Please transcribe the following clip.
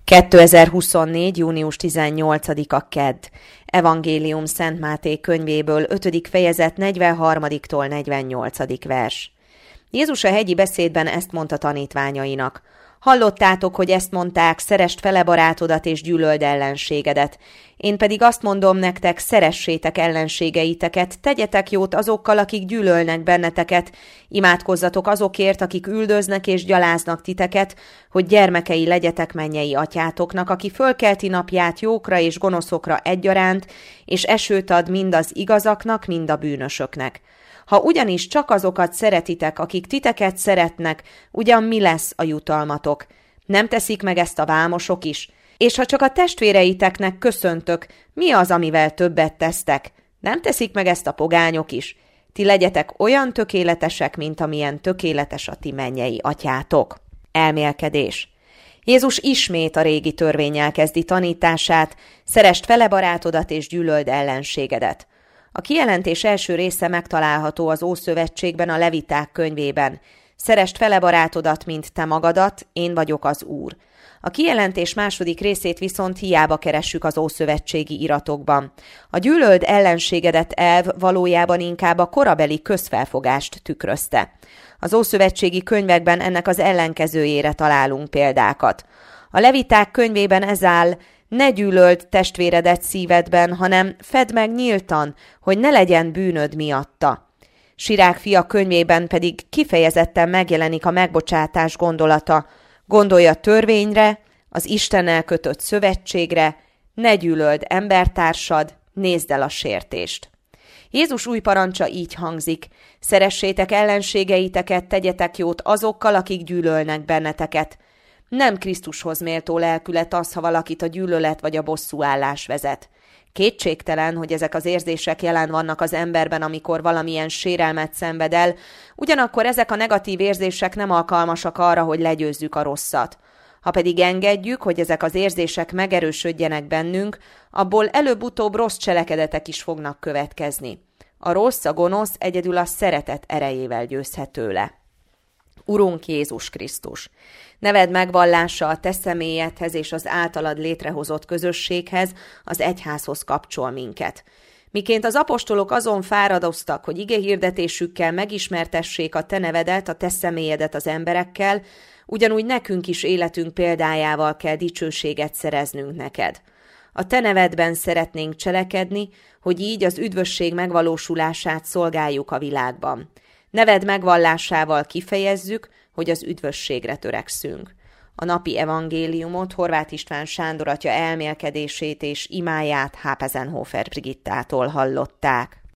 2024. június 18-a kedd. Evangélium Szent Máté könyvéből 5. fejezet 43-tól 48. vers. Jézus a hegyi beszédben ezt mondta tanítványainak. Hallottátok, hogy ezt mondták, szeresd fele barátodat és gyűlöld ellenségedet. Én pedig azt mondom nektek, szeressétek ellenségeiteket, tegyetek jót azokkal, akik gyűlölnek benneteket, imádkozzatok azokért, akik üldöznek és gyaláznak titeket, hogy gyermekei legyetek mennyei atyátoknak, aki fölkelti napját jókra és gonoszokra egyaránt, és esőt ad mind az igazaknak, mind a bűnösöknek. Ha ugyanis csak azokat szeretitek, akik titeket szeretnek, ugyan mi lesz a jutalmatok? Nem teszik meg ezt a vámosok is? És ha csak a testvéreiteknek köszöntök, mi az, amivel többet tesztek? Nem teszik meg ezt a pogányok is? Ti legyetek olyan tökéletesek, mint amilyen tökéletes a ti mennyei atyátok. Elmélkedés. Jézus ismét a régi törvénnyel kezdi tanítását, szeresd fele barátodat és gyűlöld ellenségedet. A kijelentés első része megtalálható az Ószövetségben, a Leviták könyvében. Szeresd fele barátodat, mint te magadat, én vagyok az Úr. A kijelentés második részét viszont hiába keressük az ószövetségi iratokban. A gyűlöld ellenségedet elv valójában inkább a korabeli közfelfogást tükrözte. Az ószövetségi könyvekben ennek az ellenkezőjére találunk példákat. A Leviták könyvében ez áll: ne gyűlöld testvéredet szívedben, hanem fedd meg nyíltan, hogy ne legyen bűnöd miatta. Sirák fia könyvében pedig kifejezetten megjelenik a megbocsátás gondolata. Gondolj a törvényre, az Istennel kötött szövetségre, ne gyűlöld embertársad, nézd el a sértést. Jézus új parancsa így hangzik: szeressétek ellenségeiteket, tegyetek jót azokkal, akik gyűlölnek benneteket. Nem Krisztushoz méltó lelkület az, ha valakit a gyűlölet vagy a bosszúállás vezet. Kétségtelen, hogy ezek az érzések jelen vannak az emberben, amikor valamilyen sérelmet szenved el, ugyanakkor ezek a negatív érzések nem alkalmasak arra, hogy legyőzzük a rosszat. Ha pedig engedjük, hogy ezek az érzések megerősödjenek bennünk, abból előbb-utóbb rossz cselekedetek is fognak következni. A rossz, a gonosz egyedül a szeretet erejével győzhető le. Urunk Jézus Krisztus, neved megvallása a te személyedhez és az általad létrehozott közösséghez, az egyházhoz kapcsol minket. Miként az apostolok azon fáradoztak, hogy igehirdetésükkel megismertessék a te nevedet, a te személyedet az emberekkel, ugyanúgy nekünk is életünk példájával kell dicsőséget szereznünk neked. A te nevedben szeretnénk cselekedni, hogy így az üdvösség megvalósulását szolgáljuk a világban. Neved megvallásával kifejezzük, hogy az üdvösségre törekszünk. A napi evangéliumot Horváth István Sándor atya elmélkedését és imáját Hápezenhofer Brigittától hallották.